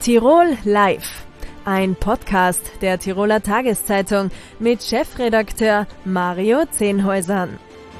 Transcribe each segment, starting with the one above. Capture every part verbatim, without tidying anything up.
Tirol Live, ein Podcast der Tiroler Tageszeitung mit Chefredakteur Mario Zehnhäusern.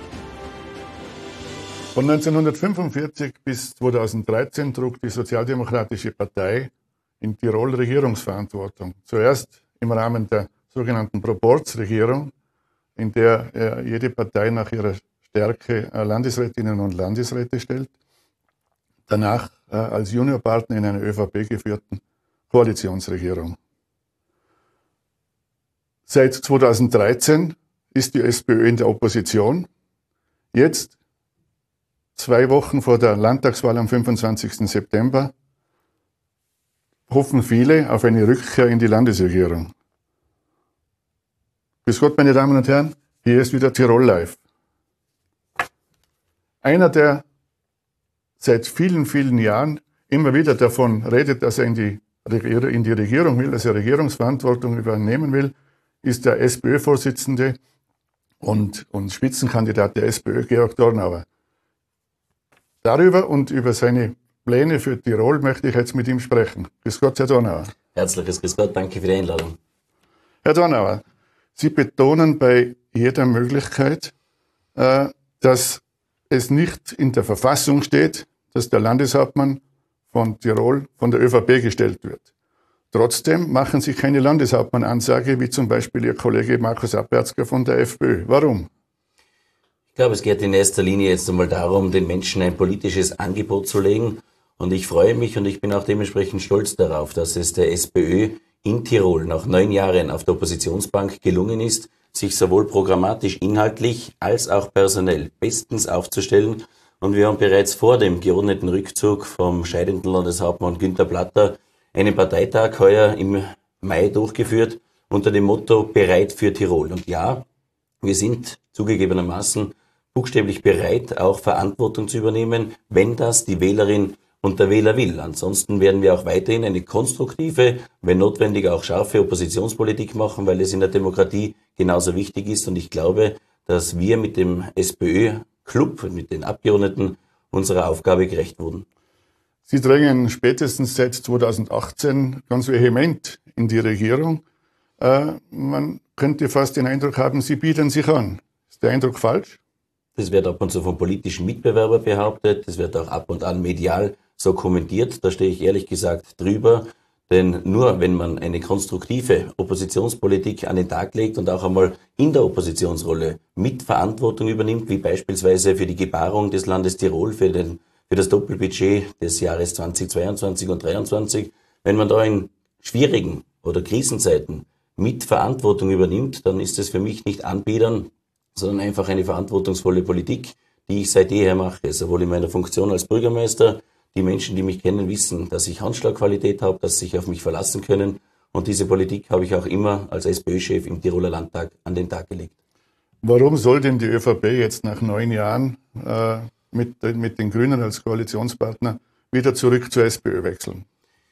Von neunzehnhundertfünfundvierzig bis zweitausenddreizehn trug die Sozialdemokratische Partei in Tirol Regierungsverantwortung. Zuerst im Rahmen der sogenannten Proporzregierung, in der äh, jede Partei nach ihrer Stärke äh, Landesrätinnen und Landesräte stellt. Danach äh, als Juniorpartner in einer ÖVP geführten Koalitionsregierung. Seit zweitausenddreizehn ist die SPÖ in der Opposition. Jetzt, zwei Wochen vor der Landtagswahl am fünfundzwanzigsten September, hoffen viele auf eine Rückkehr in die Landesregierung. Grüß Gott, meine Damen und Herren, hier ist wieder Tirol Live. Einer, der seit vielen, vielen Jahren immer wieder davon redet, dass er in die, in die Regierung will, dass er Regierungsverantwortung übernehmen will, ist der SPÖ-Vorsitzende und, und Spitzenkandidat der SPÖ, Georg Dornauer. Darüber und über seine Pläne für Tirol möchte ich jetzt mit ihm sprechen. Grüß Gott, Herr Dornauer. Herzliches Grüß Gott, danke für die Einladung. Herr Dornauer, Sie betonen bei jeder Möglichkeit, äh, dass es nicht in der Verfassung steht, dass der Landeshauptmann von Tirol von der ÖVP gestellt wird. Trotzdem machen Sie keine Landeshauptmann-Ansage, wie zum Beispiel Ihr Kollege Markus Abertzger von der FPÖ. Warum? Ich glaube, es geht in erster Linie jetzt einmal darum, den Menschen ein politisches Angebot zu legen. Und ich freue mich und ich bin auch dementsprechend stolz darauf, dass es der SPÖ in Tirol nach neun Jahren auf der Oppositionsbank gelungen ist, sich sowohl programmatisch, inhaltlich als auch personell bestens aufzustellen. Und wir haben bereits vor dem geordneten Rückzug vom scheidenden Landeshauptmann Günther Platter einen Parteitag heuer im Mai durchgeführt unter dem Motto Bereit für Tirol. Und ja, wir sind zugegebenermaßen buchstäblich bereit, auch Verantwortung zu übernehmen, wenn das die Wählerin und der Wähler will. Ansonsten werden wir auch weiterhin eine konstruktive, wenn notwendig auch scharfe Oppositionspolitik machen, weil es in der Demokratie genauso wichtig ist. Und ich glaube, dass wir mit dem SPÖ-Club, mit den Abgeordneten unserer Aufgabe gerecht wurden. Sie drängen spätestens seit zweitausendachtzehn ganz vehement in die Regierung. Äh, man könnte fast den Eindruck haben, Sie bieten sich an. Ist der Eindruck falsch? Das wird ab und zu von politischen Mitbewerbern behauptet. Das wird auch ab und an medial so kommentiert. Da stehe ich ehrlich gesagt drüber. Denn nur wenn man eine konstruktive Oppositionspolitik an den Tag legt und auch einmal in der Oppositionsrolle Mitverantwortung übernimmt, wie beispielsweise für die Gebarung des Landes Tirol, für, den, für das Doppelbudget des Jahres zweitausendzweiundzwanzig und zweitausenddreiundzwanzig, wenn man da in schwierigen oder Krisenzeiten Mitverantwortung übernimmt, dann ist es für mich nicht Anbiedern, sondern einfach eine verantwortungsvolle Politik, die ich seit jeher mache, sowohl in meiner Funktion als Bürgermeister. Die Menschen, die mich kennen, wissen, dass ich Handschlagqualität habe, dass sie sich auf mich verlassen können. Und diese Politik habe ich auch immer als SPÖ-Chef im Tiroler Landtag an den Tag gelegt. Warum soll denn die ÖVP jetzt nach neun Jahren äh, mit, mit den Grünen als Koalitionspartner wieder zurück zur SPÖ wechseln?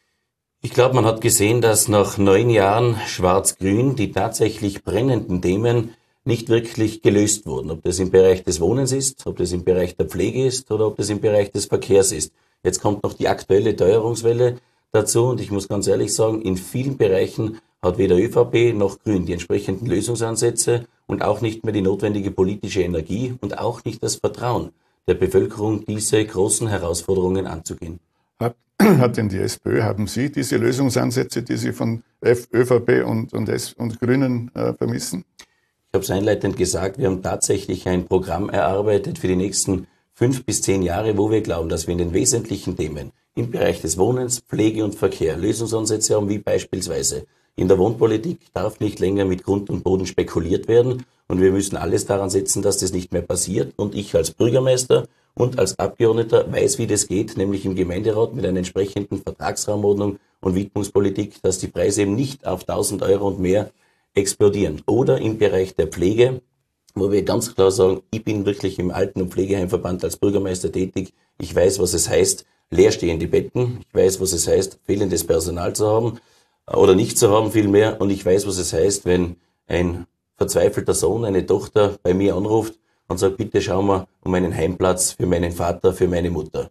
Ich glaube, man hat gesehen, dass nach neun Jahren Schwarz-Grün die tatsächlich brennenden Themen nicht wirklich gelöst wurden. Ob das im Bereich des Wohnens ist, ob das im Bereich der Pflege ist oder ob das im Bereich des Verkehrs ist. Jetzt kommt noch die aktuelle Teuerungswelle dazu und ich muss ganz ehrlich sagen, in vielen Bereichen hat weder ÖVP noch Grün die entsprechenden Lösungsansätze und auch nicht mehr die notwendige politische Energie und auch nicht das Vertrauen der Bevölkerung, diese großen Herausforderungen anzugehen. Hat, hat denn die SPÖ, haben Sie diese Lösungsansätze, die Sie von ÖVP und, und, S- und Grünen äh, vermissen? Ich habe es einleitend gesagt, wir haben tatsächlich ein Programm erarbeitet für die nächsten fünf bis zehn Jahre, wo wir glauben, dass wir in den wesentlichen Themen im Bereich des Wohnens, Pflege und Verkehr Lösungsansätze haben, wie beispielsweise in der Wohnpolitik darf nicht länger mit Grund und Boden spekuliert werden und wir müssen alles daran setzen, dass das nicht mehr passiert. Und ich als Bürgermeister und als Abgeordneter weiß, wie das geht, nämlich im Gemeinderat mit einer entsprechenden Vertragsraumordnung und Widmungspolitik, dass die Preise eben nicht auf tausend Euro und mehr explodieren. Oder im Bereich der Pflege, wo wir ganz klar sagen, ich bin wirklich im Alten- und Pflegeheimverband als Bürgermeister tätig. Ich weiß, was es heißt, leerstehende Betten. Ich weiß, was es heißt, fehlendes Personal zu haben oder nicht zu haben vielmehr. Und ich weiß, was es heißt, wenn ein verzweifelter Sohn, eine Tochter bei mir anruft und sagt, bitte schau mal um einen Heimplatz für meinen Vater, für meine Mutter.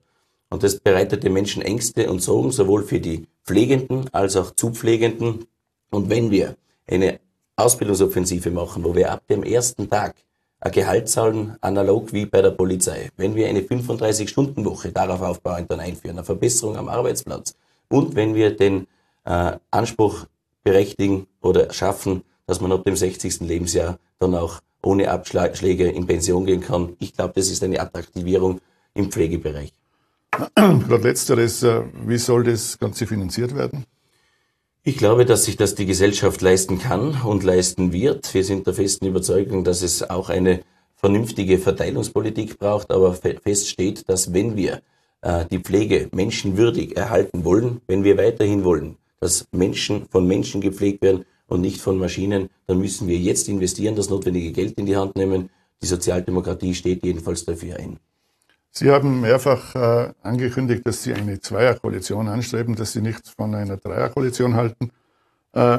Und das bereitet den Menschen Ängste und Sorgen, sowohl für die Pflegenden als auch Zupflegenden. Und wenn wir eine Ausbildungsoffensive machen, wo wir ab dem ersten Tag ein Gehalt zahlen, analog wie bei der Polizei, wenn wir eine fünfunddreißig-Stunden-Woche darauf aufbauend dann einführen, eine Verbesserung am Arbeitsplatz, und wenn wir den äh, Anspruch berechtigen oder schaffen, dass man ab dem sechzigsten Lebensjahr dann auch ohne Abschläge in Pension gehen kann. Ich glaube, das ist eine Attraktivierung im Pflegebereich. Gerade letzteres, wie soll das Ganze finanziert werden? Ich glaube, dass sich das die Gesellschaft leisten kann und leisten wird. Wir sind der festen Überzeugung, dass es auch eine vernünftige Verteilungspolitik braucht, aber fest steht, dass wenn wir äh, die Pflege menschenwürdig erhalten wollen, wenn wir weiterhin wollen, dass Menschen von Menschen gepflegt werden und nicht von Maschinen, dann müssen wir jetzt investieren, das notwendige Geld in die Hand nehmen. Die Sozialdemokratie steht jedenfalls dafür ein. Sie haben mehrfach äh, angekündigt, dass Sie eine Zweierkoalition anstreben, dass Sie nichts von einer Dreierkoalition halten. Äh,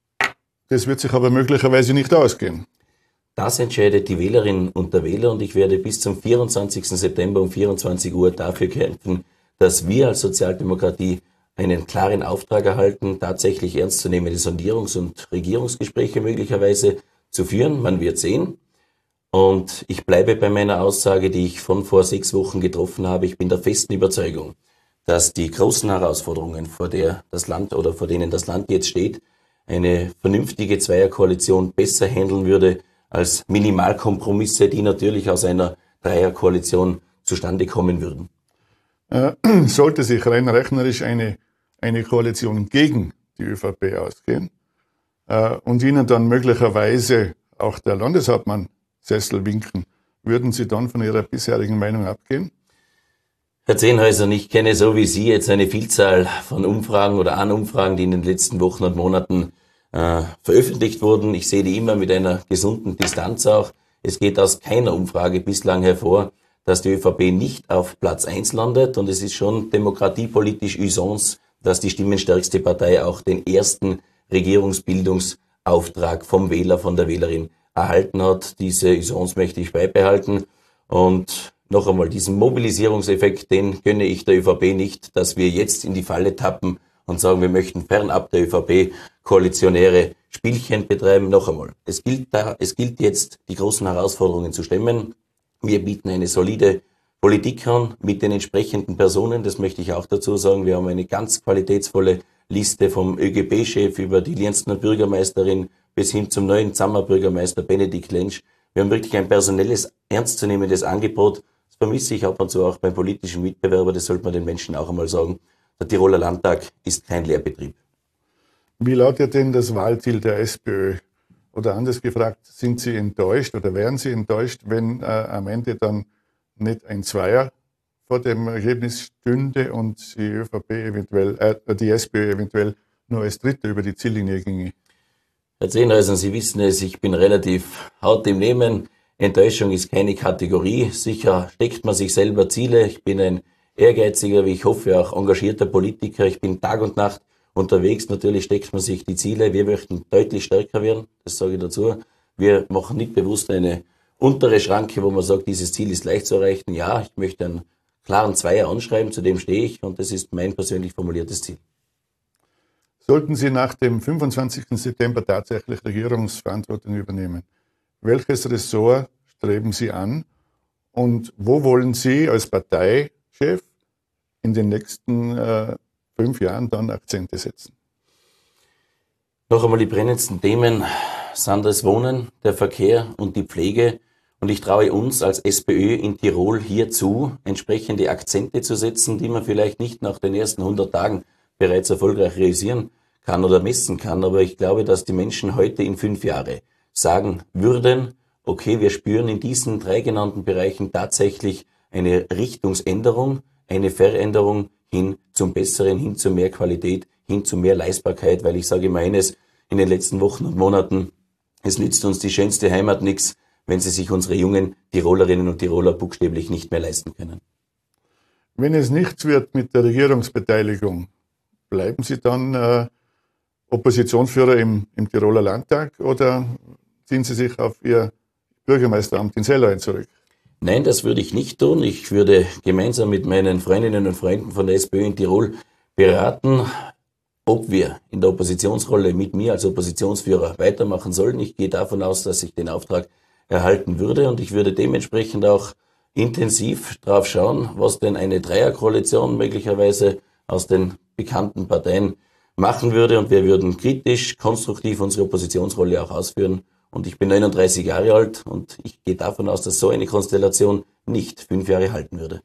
das wird sich aber möglicherweise nicht ausgehen. Das entscheidet die Wählerinnen und der Wähler, und ich werde bis zum vierundzwanzigsten September um vierundzwanzig Uhr dafür kämpfen, dass wir als Sozialdemokratie einen klaren Auftrag erhalten, tatsächlich ernstzunehmende Sondierungs- und Regierungsgespräche möglicherweise zu führen. Man wird sehen. Und ich bleibe bei meiner Aussage, die ich von vor sechs Wochen getroffen habe. Ich bin der festen Überzeugung, dass die großen Herausforderungen, vor der das Land oder vor denen das Land jetzt steht, eine vernünftige Zweierkoalition besser handeln würde als Minimalkompromisse, die natürlich aus einer Dreierkoalition zustande kommen würden. Äh, sollte sich rein rechnerisch eine, eine Koalition gegen die ÖVP ausgehen äh, und Ihnen dann möglicherweise auch der Landeshauptmann Sessel winken, würden Sie dann von Ihrer bisherigen Meinung abgehen? Herr Zehnhäuser, ich kenne so wie Sie jetzt eine Vielzahl von Umfragen oder Anumfragen, die in den letzten Wochen und Monaten äh, veröffentlicht wurden. Ich sehe die immer mit einer gesunden Distanz auch. Es geht aus keiner Umfrage bislang hervor, dass die ÖVP nicht auf Platz eins landet, und es ist schon demokratiepolitisch Usance, dass die stimmenstärkste Partei auch den ersten Regierungsbildungsauftrag vom Wähler, von der Wählerin erhalten hat. Diese Usance möchte ich beibehalten. Und noch einmal, diesen Mobilisierungseffekt, den gönne ich der ÖVP nicht, dass wir jetzt in die Falle tappen und sagen, wir möchten fernab der ÖVP koalitionäre Spielchen betreiben. Noch einmal, es gilt, da, es gilt jetzt, die großen Herausforderungen zu stemmen. Wir bieten eine solide Politik an mit den entsprechenden Personen. Das möchte ich auch dazu sagen. Wir haben eine ganz qualitätsvolle Liste vom ÖGB-Chef über die Lienzner Bürgermeisterin bis hin zum neuen Zammer-Bürgermeister Benedikt Lentsch. Wir haben wirklich ein personelles, ernstzunehmendes Angebot. Das vermisse ich ab und zu auch beim politischen Mitbewerber. Das sollte man den Menschen auch einmal sagen. Der Tiroler Landtag ist kein Lehrbetrieb. Wie lautet denn das Wahlziel der SPÖ? Oder anders gefragt, sind Sie enttäuscht oder wären Sie enttäuscht, wenn äh, am Ende dann nicht ein Zweier vor dem Ergebnis stünde und die ÖVP eventuell, äh, die SPÖ eventuell nur als Dritter über die Ziellinie ginge? Herr Zehnhäuser, Sie wissen es, ich bin relativ hart im Nehmen. Enttäuschung ist keine Kategorie. Sicher steckt man sich selber Ziele. Ich bin ein ehrgeiziger, wie ich hoffe, auch engagierter Politiker. Ich bin Tag und Nacht unterwegs. Natürlich steckt man sich die Ziele. Wir möchten deutlich stärker werden. Das sage ich dazu. Wir machen nicht bewusst eine untere Schranke, wo man sagt, dieses Ziel ist leicht zu erreichen. Ja, ich möchte einen klaren Zweier anschreiben, zu dem stehe ich, und das ist mein persönlich formuliertes Ziel. Sollten Sie nach dem fünfundzwanzigsten September tatsächlich Regierungsverantwortung übernehmen, welches Ressort streben Sie an und wo wollen Sie als Parteichef in den nächsten äh, fünf Jahren dann Akzente setzen? Noch einmal, die brennendsten Themen sind das Wohnen, der Verkehr und die Pflege. Und ich traue uns als SPÖ in Tirol hierzu, entsprechende Akzente zu setzen, die man vielleicht nicht nach den ersten hundert Tagen bereits erfolgreich realisieren kann oder messen kann. Aber ich glaube, dass die Menschen heute in fünf Jahre sagen würden, okay, wir spüren in diesen drei genannten Bereichen tatsächlich eine Richtungsänderung, eine Veränderung hin zum Besseren, hin zu mehr Qualität, hin zu mehr Leistbarkeit, weil ich sage immer eines in den letzten Wochen und Monaten, es nützt uns die schönste Heimat nichts, wenn sie sich unsere jungen Tirolerinnen und Tiroler buchstäblich nicht mehr leisten können. Wenn es nichts wird mit der Regierungsbeteiligung, bleiben Sie dann äh, Oppositionsführer im, im Tiroler Landtag oder ziehen Sie sich auf Ihr Bürgermeisteramt in Sellauer zurück? Nein, das würde ich nicht tun. Ich würde gemeinsam mit meinen Freundinnen und Freunden von der SPÖ in Tirol beraten, ob wir in der Oppositionsrolle mit mir als Oppositionsführer weitermachen sollen. Ich gehe davon aus, dass ich den Auftrag erhalten würde und ich würde dementsprechend auch intensiv drauf schauen, was denn eine Dreierkoalition möglicherweise aus den bekannten Parteien machen würde und wir würden kritisch, konstruktiv unsere Oppositionsrolle auch ausführen. Und ich bin neununddreißig Jahre alt und ich gehe davon aus, dass so eine Konstellation nicht fünf Jahre halten würde.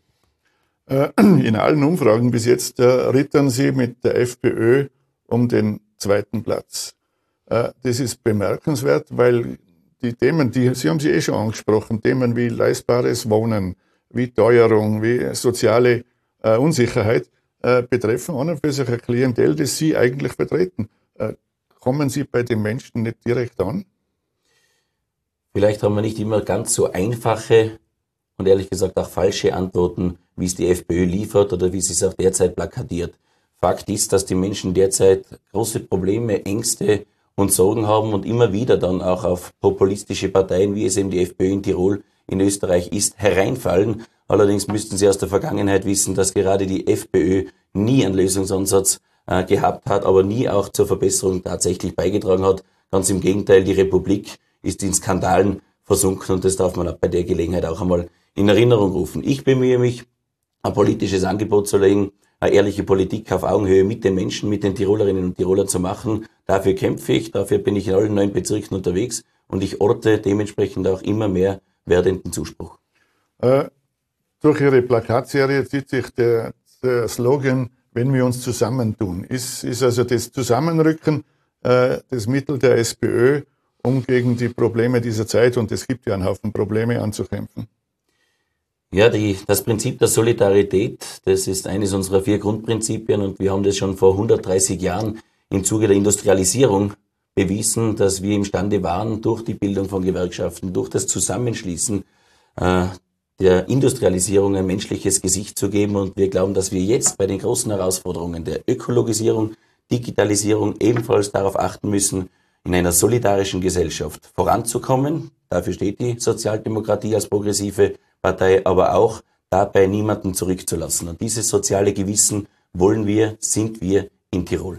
In allen Umfragen bis jetzt äh, rittern Sie mit der FPÖ um den zweiten Platz. Äh, das ist bemerkenswert, weil die Themen, die Sie haben sie eh schon angesprochen, Themen wie leistbares Wohnen, wie Teuerung, wie soziale äh, Unsicherheit äh, betreffen an und für sich ein Klientel, das Sie eigentlich vertreten. Äh, kommen Sie bei den Menschen nicht direkt an? Vielleicht haben wir nicht immer ganz so einfache und ehrlich gesagt auch falsche Antworten, wie es die FPÖ liefert oder wie sie es auch derzeit plakatiert. Fakt ist, dass die Menschen derzeit große Probleme, Ängste und Sorgen haben und immer wieder dann auch auf populistische Parteien, wie es eben die FPÖ in Tirol, in Österreich ist, hereinfallen. Allerdings müssten Sie aus der Vergangenheit wissen, dass gerade die FPÖ nie einen Lösungsansatz äh, gehabt hat, aber nie auch zur Verbesserung tatsächlich beigetragen hat. Ganz im Gegenteil, die Republik ist in Skandalen versunken und das darf man auch bei der Gelegenheit auch einmal in Erinnerung rufen. Ich bemühe mich, ein politisches Angebot zu legen, eine ehrliche Politik auf Augenhöhe mit den Menschen, mit den Tirolerinnen und Tirolern zu machen. Dafür kämpfe ich, dafür bin ich in allen neun Bezirken unterwegs und ich orte dementsprechend auch immer mehr werdenden Zuspruch. Äh, durch Ihre Plakatserie zieht sich der, der Slogan, wenn wir uns zusammentun. Ist, ist also das Zusammenrücken äh, das Mittel der SPÖ, um gegen die Probleme dieser Zeit, und es gibt ja einen Haufen Probleme, anzukämpfen? Ja, die, das Prinzip der Solidarität, das ist eines unserer vier Grundprinzipien und wir haben das schon vor hundertdreißig Jahren im Zuge der Industrialisierung bewiesen, dass wir imstande waren, durch die Bildung von Gewerkschaften, durch das Zusammenschließen äh, der Industrialisierung ein menschliches Gesicht zu geben. Und wir glauben, dass wir jetzt bei den großen Herausforderungen der Ökologisierung, Digitalisierung ebenfalls darauf achten müssen, in einer solidarischen Gesellschaft voranzukommen. Dafür steht die Sozialdemokratie als progressive Partei, aber auch dabei niemanden zurückzulassen. Und dieses soziale Gewissen wollen wir, sind wir in Tirol.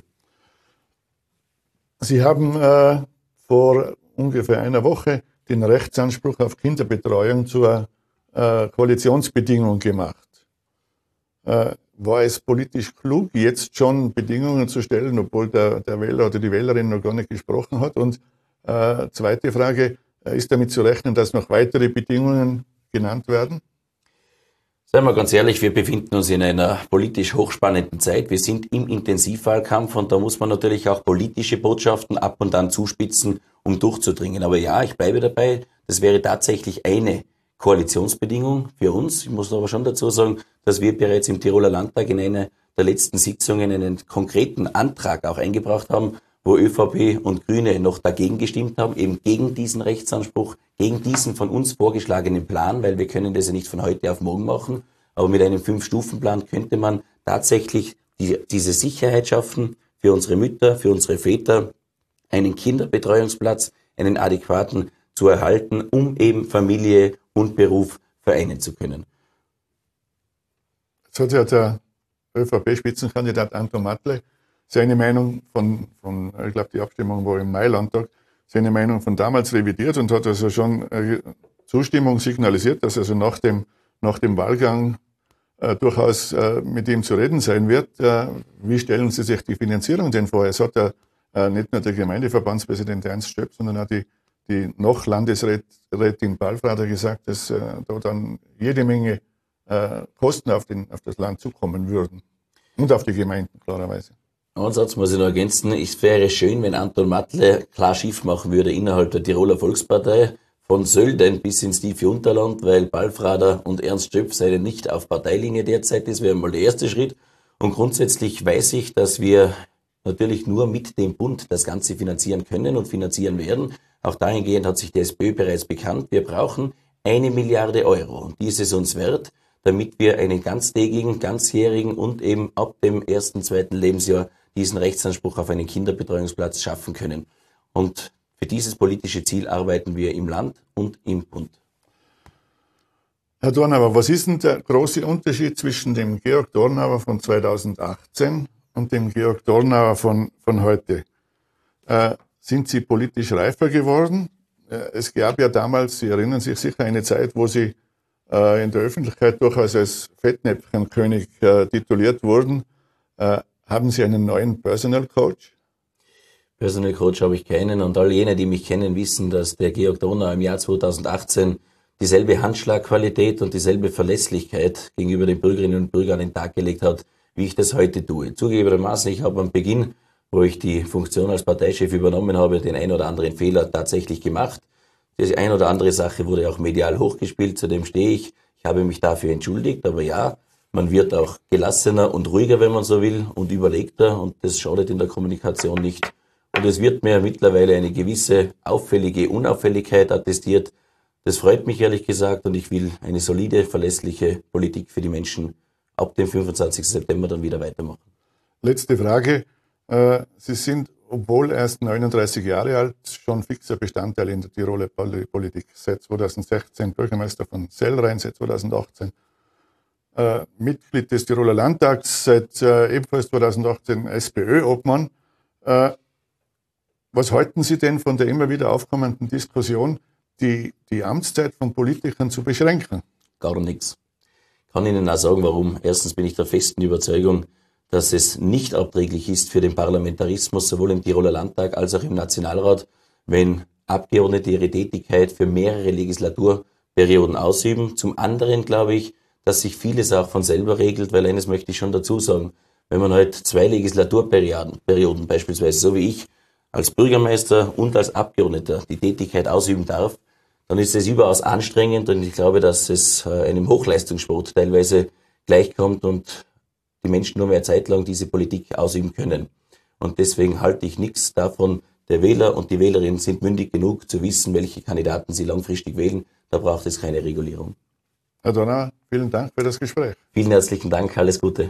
Sie haben äh, vor ungefähr einer Woche den Rechtsanspruch auf Kinderbetreuung zur äh, Koalitionsbedingung gemacht. Äh, war es politisch klug, jetzt schon Bedingungen zu stellen, obwohl der, der Wähler oder die Wählerin noch gar nicht gesprochen hat? Und äh, zweite Frage, äh, ist damit zu rechnen, dass noch weitere Bedingungen genannt werden? Seien wir ganz ehrlich, wir befinden uns in einer politisch hochspannenden Zeit. Wir sind im Intensivwahlkampf und da muss man natürlich auch politische Botschaften ab und an zuspitzen, um durchzudringen. Aber ja, ich bleibe dabei, das wäre tatsächlich eine Koalitionsbedingung für uns. Ich muss aber schon dazu sagen, dass wir bereits im Tiroler Landtag in einer der letzten Sitzungen einen konkreten Antrag auch eingebracht haben, wo ÖVP und Grüne noch dagegen gestimmt haben, eben gegen diesen Rechtsanspruch, gegen diesen von uns vorgeschlagenen Plan, weil wir können das ja nicht von heute auf morgen machen. Aber mit einem Fünf-Stufen-Plan könnte man tatsächlich die, diese Sicherheit schaffen für unsere Mütter, für unsere Väter, einen Kinderbetreuungsplatz, einen adäquaten zu erhalten, um eben Familie und Beruf vereinen zu können. Jetzt hat ja der ÖVP-Spitzenkandidat Anton Matle seine Meinung von, von ich glaube, die Abstimmung war im Mai-Landtag, seine Meinung von damals revidiert und hat also schon äh, Zustimmung signalisiert, dass also nach dem, nach dem Wahlgang äh, durchaus äh, mit ihm zu reden sein wird. Äh, wie stellen Sie sich die Finanzierung denn vor? Es hat ja äh, nicht nur der Gemeindeverbandspräsident Ernst Stöpp, sondern auch die, die noch Landesrätin Balfrader gesagt, dass äh, da dann jede Menge äh, Kosten auf, den, auf das Land zukommen würden. Und auf die Gemeinden, klarerweise. Einen Satz muss ich noch ergänzen. Es wäre schön, wenn Anton Matle klar Schiff machen würde innerhalb der Tiroler Volkspartei, von Sölden bis ins tiefe Unterland, weil Balfrader und Ernst Stöpf seien nicht auf Parteilinie derzeit. Das wäre mal der erste Schritt. Und grundsätzlich weiß ich, dass wir natürlich nur mit dem Bund das Ganze finanzieren können und finanzieren werden. Auch dahingehend hat sich die SPÖ bereits bekannt. Wir brauchen eine Milliarde Euro. Und die ist es uns wert, damit wir einen ganztägigen, ganzjährigen und eben ab dem ersten, zweiten Lebensjahr diesen Rechtsanspruch auf einen Kinderbetreuungsplatz schaffen können. Und für dieses politische Ziel arbeiten wir im Land und im Bund. Herr Dornauer, was ist denn der große Unterschied zwischen dem Georg Dornauer von zweitausendachtzehn und dem Georg Dornauer von, von heute? Äh, sind Sie politisch reifer geworden? Äh, es gab ja damals, Sie erinnern sich sicher, eine Zeit, wo Sie äh, in der Öffentlichkeit durchaus als Fettnäpfchenkönig äh, tituliert wurden. Äh, haben Sie einen neuen Personal Coach? Personal Coach habe ich keinen, und all jene, die mich kennen, wissen, dass der Georg Dornauer im Jahr zweitausendachtzehn dieselbe Handschlagqualität und dieselbe Verlässlichkeit gegenüber den Bürgerinnen und Bürgern an den Tag gelegt hat, wie ich das heute tue. Zugegebenermaßen, ich habe am Beginn, wo ich die Funktion als Parteichef übernommen habe, den ein oder anderen Fehler tatsächlich gemacht. Die ein oder andere Sache wurde auch medial hochgespielt, zu dem stehe ich. Ich habe mich dafür entschuldigt, aber ja, man wird auch gelassener und ruhiger, wenn man so will, und überlegter, und das schadet in der Kommunikation nicht. Und es wird mir mittlerweile eine gewisse auffällige Unauffälligkeit attestiert. Das freut mich ehrlich gesagt, und ich will eine solide, verlässliche Politik für die Menschen ab dem fünfundzwanzigsten September dann wieder weitermachen. Letzte Frage. Sie sind, obwohl erst neununddreißig Jahre alt, schon fixer Bestandteil in der Tiroler Politik. Seit zweitausendsechzehn Bürgermeister von Sellrhein, seit zweitausendachtzehn Mitglied des Tiroler Landtags, seit ebenfalls zweitausendachtzehn SPÖ-Obmann. Was halten Sie denn von der immer wieder aufkommenden Diskussion, die, die Amtszeit von Politikern zu beschränken? Gar nichts. Ich kann Ihnen auch sagen, warum. Erstens bin ich der festen Überzeugung, dass es nicht abträglich ist für den Parlamentarismus, sowohl im Tiroler Landtag als auch im Nationalrat, wenn Abgeordnete ihre Tätigkeit für mehrere Legislaturperioden ausüben. Zum anderen glaube ich, dass sich vieles auch von selber regelt, weil eines möchte ich schon dazu sagen, wenn man halt zwei Legislaturperioden, Perioden beispielsweise, so wie ich, als Bürgermeister und als Abgeordneter die Tätigkeit ausüben darf, dann ist es überaus anstrengend, und ich glaube, dass es einem Hochleistungssport teilweise gleichkommt und die Menschen nur mehr Zeit lang diese Politik ausüben können. Und deswegen halte ich nichts davon. Der Wähler und die Wählerin sind mündig genug zu wissen, welche Kandidaten sie langfristig wählen. Da braucht es keine Regulierung. Herr Dornauer, vielen Dank für das Gespräch. Vielen herzlichen Dank, alles Gute.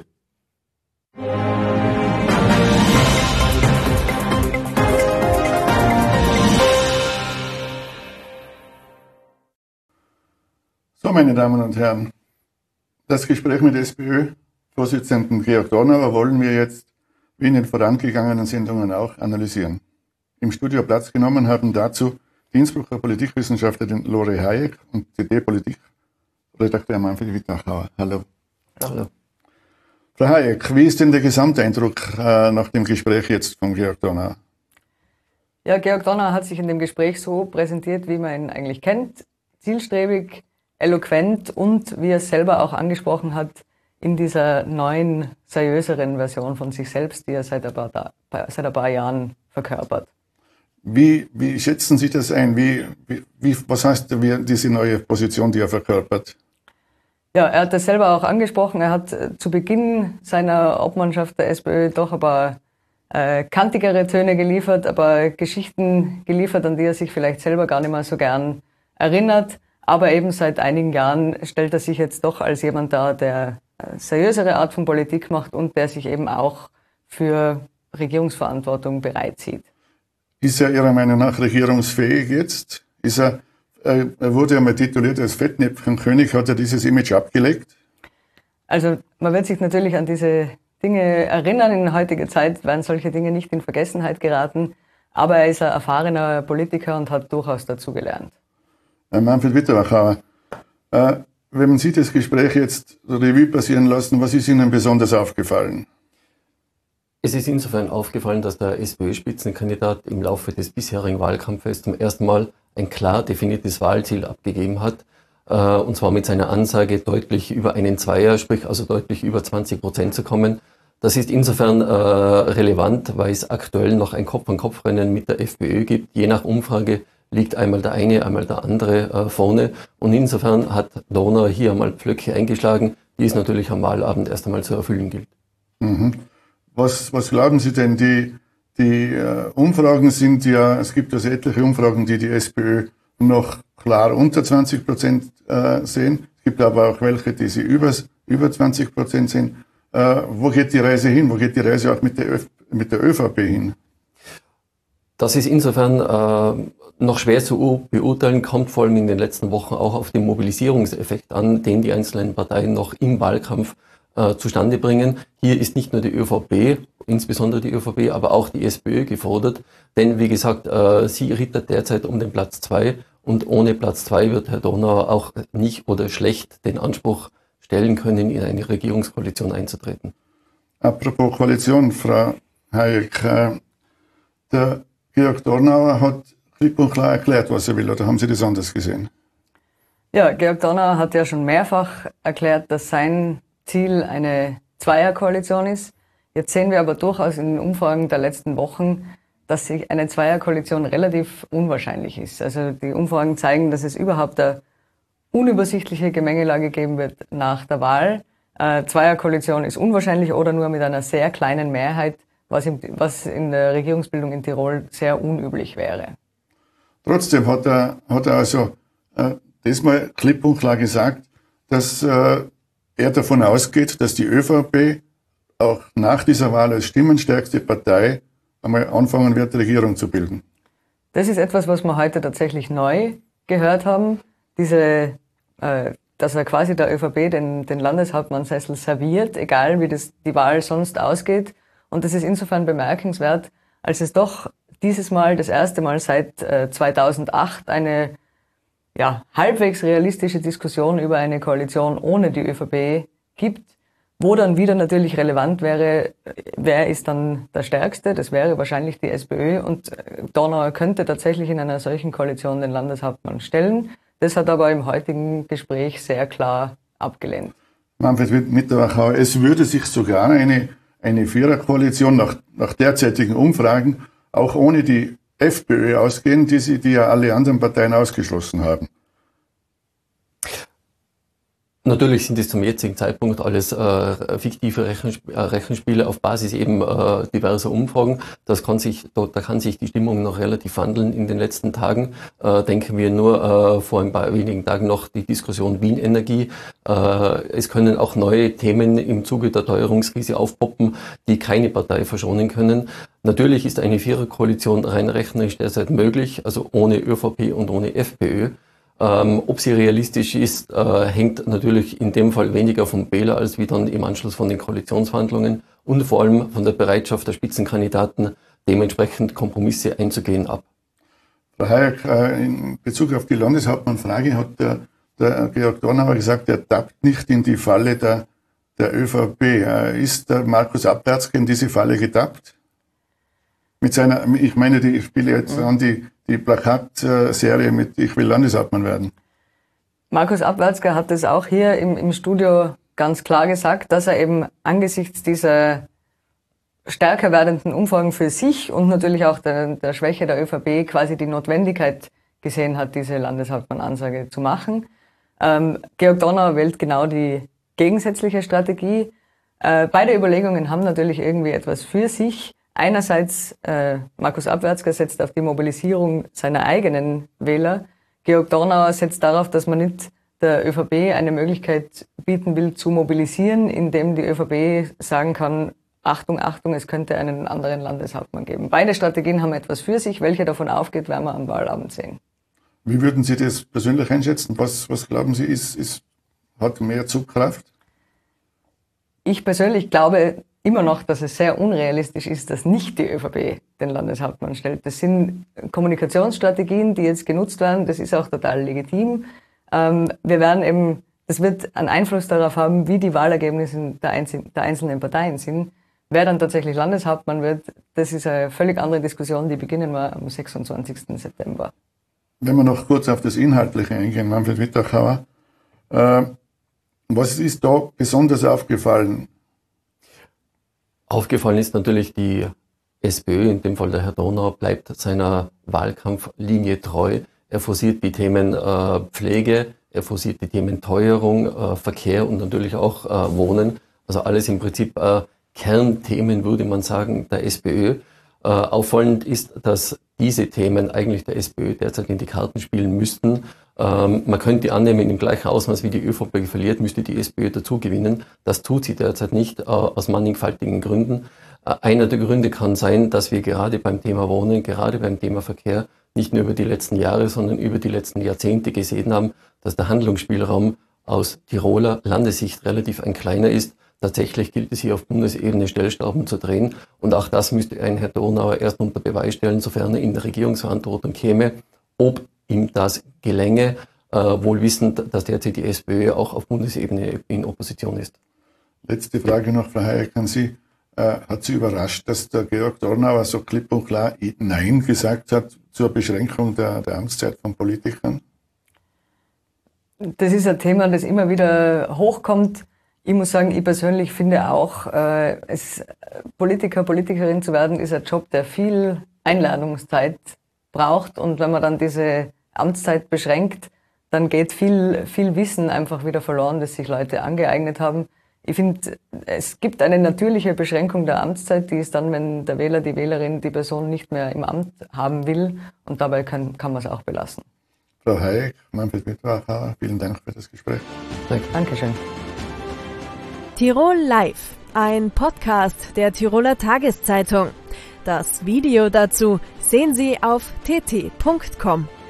So, meine Damen und Herren, das Gespräch mit SPÖ-Vorsitzenden Georg Dornauer wollen wir jetzt, wie in den vorangegangenen Sendungen auch, analysieren. Im Studio Platz genommen haben dazu die Innsbrucker Politikwissenschaftlerin Lore Hayek und C D-Politikredakteur Manfred Wittachauer. Hallo. Hallo. Frau Hayek, wie ist denn der Gesamteindruck äh, nach dem Gespräch jetzt von Georg Dornauer? Ja, Georg Dornauer hat sich in dem Gespräch so präsentiert, wie man ihn eigentlich kennt. Zielstrebig, eloquent und, wie er es selber auch angesprochen hat, in dieser neuen, seriöseren Version von sich selbst, die er seit ein paar, seit ein paar Jahren verkörpert. Wie, wie schätzen Sie das ein? Wie, wie, was heißt wie diese neue Position, die er verkörpert? Ja, er hat das selber auch angesprochen. Er hat zu Beginn seiner Obmannschaft der SPÖ doch ein paar äh, kantigere Töne geliefert, aber Geschichten geliefert, an die er sich vielleicht selber gar nicht mehr so gern erinnert. Aber eben seit einigen Jahren stellt er sich jetzt doch als jemand dar, der eine seriösere Art von Politik macht und der sich eben auch für Regierungsverantwortung bereit sieht. Ist er Ihrer Meinung nach regierungsfähig jetzt? Ist er, er wurde ja mal tituliert als Fettnäpfchenkönig, hat er dieses Image abgelegt? Also man wird sich natürlich an diese Dinge erinnern. In heutiger Zeit werden solche Dinge nicht in Vergessenheit geraten. Aber er ist ein erfahrener Politiker und hat durchaus dazugelernt. Manfred Wittachauer, äh, wenn Sie das Gespräch jetzt Revue passieren lassen, was ist Ihnen besonders aufgefallen? Es ist insofern aufgefallen, dass der SPÖ-Spitzenkandidat im Laufe des bisherigen Wahlkampfes zum ersten Mal ein klar definiertes Wahlziel abgegeben hat, äh, und zwar mit seiner Ansage, deutlich über einen Zweier, sprich also deutlich über zwanzig Prozent zu kommen. Das ist insofern äh, relevant, weil es aktuell noch ein Kopf-an-Kopf-Rennen mit der FPÖ gibt. Je nach Umfrage liegt einmal der eine, einmal der andere äh, vorne. Und insofern hat Dornauer hier einmal Pflöcke eingeschlagen, die es natürlich am Wahlabend erst einmal zu erfüllen gilt. Mhm. Was, was glauben Sie denn? Die, die äh, Umfragen sind ja, es gibt also etliche Umfragen, die die SPÖ noch klar unter zwanzig Prozent äh, sehen. Es gibt aber auch welche, die sie über, über zwanzig Prozent sehen. Äh, wo geht die Reise hin? Wo geht die Reise auch mit der, Öf mit der ÖVP hin? Das ist insofern äh, noch schwer zu beurteilen, kommt vor allem in den letzten Wochen auch auf den Mobilisierungseffekt an, den die einzelnen Parteien noch im Wahlkampf äh, zustande bringen. Hier ist nicht nur die ÖVP, insbesondere die ÖVP, aber auch die SPÖ gefordert. Denn wie gesagt, äh, sie rittert derzeit um den Platz zwei und ohne Platz zwei wird Herr Donauer auch nicht oder schlecht den Anspruch stellen können, in eine Regierungskoalition einzutreten. Apropos Koalition, Frau Hayek, äh, der Georg Donauer hat klipp und klar erklärt, was er will, oder haben Sie das anders gesehen? Ja, Georg Donauer hat ja schon mehrfach erklärt, dass sein Ziel eine Zweierkoalition ist. Jetzt sehen wir aber durchaus in den Umfragen der letzten Wochen, dass sich eine Zweierkoalition relativ unwahrscheinlich ist. Also die Umfragen zeigen, dass es überhaupt eine unübersichtliche Gemengelage geben wird nach der Wahl. Äh, Zweierkoalition ist unwahrscheinlich oder nur mit einer sehr kleinen Mehrheit, was, im, was in der Regierungsbildung in Tirol sehr unüblich wäre. Trotzdem hat er, hat er also äh, diesmal klipp und klar gesagt, dass äh, er davon ausgeht, dass die ÖVP auch nach dieser Wahl als stimmenstärkste Partei einmal anfangen wird, Regierung zu bilden. Das ist etwas, was wir heute tatsächlich neu gehört haben. Diese, äh, dass er quasi der ÖVP den, den Landeshauptmannsessel serviert, egal wie das die Wahl sonst ausgeht. Und das ist insofern bemerkenswert, als es doch dieses Mal das erste Mal seit äh, zweitausendacht eine ja, halbwegs realistische Diskussion über eine Koalition ohne die ÖVP gibt, wo dann wieder natürlich relevant wäre, wer ist dann der Stärkste? Das wäre wahrscheinlich die SPÖ und Donauer könnte tatsächlich in einer solchen Koalition den Landeshauptmann stellen. Das hat aber im heutigen Gespräch sehr klar abgelehnt. Manfred Mitterwachauer, es würde sich sogar eine, eine Viererkoalition nach, nach derzeitigen Umfragen auch ohne die FPÖ ausgehen, die, sie, die ja alle anderen Parteien ausgeschlossen haben. Natürlich sind es zum jetzigen Zeitpunkt alles äh, fiktive Rechensp äh, Rechenspiele auf Basis eben äh, diverser Umfragen. Das kann sich, da, da kann sich die Stimmung noch relativ wandeln in den letzten Tagen. Äh, denken wir nur äh, vor ein paar wenigen Tagen noch die Diskussion Wien Energie. Äh, es können auch neue Themen im Zuge der Teuerungskrise aufpoppen, die keine Partei verschonen können. Natürlich ist eine Viererkoalition rein rechnerisch derzeit möglich, also ohne ÖVP und ohne FPÖ. Ähm, ob sie realistisch ist, äh, hängt natürlich in dem Fall weniger vom Wähler als wie dann im Anschluss von den Koalitionsverhandlungen und vor allem von der Bereitschaft der Spitzenkandidaten, dementsprechend Kompromisse einzugehen, ab. Frau Hayek, äh, in Bezug auf die Landeshauptmannfrage hat der, der Georg Donauer gesagt, er tappt nicht in die Falle der, der ÖVP. Äh, ist der Markus Abwärtske in diese Falle getappt? Mit seiner, ich meine, die, ich spiele jetzt mhm. an die, die Plakatserie mit Ich will Landeshauptmann werden. Markus Abwärtske hat das auch hier im, im Studio ganz klar gesagt, dass er eben angesichts dieser stärker werdenden Umfragen für sich und natürlich auch der, der Schwäche der ÖVP quasi die Notwendigkeit gesehen hat, diese Landeshauptmann-Ansage zu machen. Ähm, Georg Donauer wählt genau die gegensätzliche Strategie. Äh, beide Überlegungen haben natürlich irgendwie etwas für sich. Einerseits, äh, Markus Abwärtske setzt auf die Mobilisierung seiner eigenen Wähler. Georg Donauer setzt darauf, dass man nicht der ÖVP eine Möglichkeit bieten will, zu mobilisieren, indem die ÖVP sagen kann, Achtung, Achtung, es könnte einen anderen Landeshauptmann geben. Beide Strategien haben etwas für sich. Welche davon aufgeht, werden wir am Wahlabend sehen. Wie würden Sie das persönlich einschätzen? Was, was glauben Sie, ist, ist, hat mehr Zugkraft? Ich persönlich glaube immer noch, dass es sehr unrealistisch ist, dass nicht die ÖVP den Landeshauptmann stellt. Das sind Kommunikationsstrategien, die jetzt genutzt werden. Das ist auch total legitim. Ähm, wir werden eben, das wird einen Einfluss darauf haben, wie die Wahlergebnisse der, Einzel der einzelnen Parteien sind. Wer dann tatsächlich Landeshauptmann wird, das ist eine völlig andere Diskussion, die beginnen wir am sechsundzwanzigsten September. Wenn wir noch kurz auf das Inhaltliche eingehen, Manfred Mitterwachauer, äh, was ist da besonders aufgefallen? Aufgefallen ist natürlich die SPÖ, in dem Fall der Herr Donauer, bleibt seiner Wahlkampflinie treu. Er forciert die Themen äh, Pflege, er forciert die Themen Teuerung, äh, Verkehr und natürlich auch äh, Wohnen. Also alles im Prinzip äh, Kernthemen, würde man sagen, der SPÖ. Äh, auffallend ist, dass diese Themen eigentlich der SPÖ derzeit in die Karten spielen müssten. Ähm, man könnte annehmen, im gleichen Ausmaß wie die ÖVP verliert, müsste die SPÖ dazu gewinnen. Das tut sie derzeit nicht, äh, aus mannigfaltigen Gründen. Äh, einer der Gründe kann sein, dass wir gerade beim Thema Wohnen, gerade beim Thema Verkehr nicht nur über die letzten Jahre, sondern über die letzten Jahrzehnte gesehen haben, dass der Handlungsspielraum aus Tiroler Landessicht relativ ein kleiner ist. Tatsächlich gilt es hier auf Bundesebene Stellschrauben zu drehen. Und auch das müsste ein Herr Donauer erst unter Beweis stellen, sofern er in der Regierungsverantwortung käme, ob ihm das gelänge, äh, wohl wissend, dass derzeit die SPÖ auch auf Bundesebene in Opposition ist. Letzte Frage noch, Frau Hayek, an Sie. Äh, hat Sie überrascht, dass der Georg Dornauer so klipp und klar Nein gesagt hat zur Beschränkung der, der Amtszeit von Politikern? Das ist ein Thema, das immer wieder hochkommt. Ich muss sagen, ich persönlich finde auch, äh, es, Politiker, Politikerin zu werden, ist ein Job, der viel Einladungszeit braucht. Und wenn man dann diese Amtszeit beschränkt, dann geht viel, viel Wissen einfach wieder verloren, das sich Leute angeeignet haben. Ich finde, es gibt eine natürliche Beschränkung der Amtszeit, die ist dann, wenn der Wähler, die Wählerin die Person nicht mehr im Amt haben will. Und dabei kann, kann man es auch belassen. Frau Hayek, Manfred Wittwacher, vielen Dank für das Gespräch. Danke. Dankeschön. Tirol Live, ein Podcast der Tiroler Tageszeitung. Das Video dazu sehen Sie auf t t punkt com.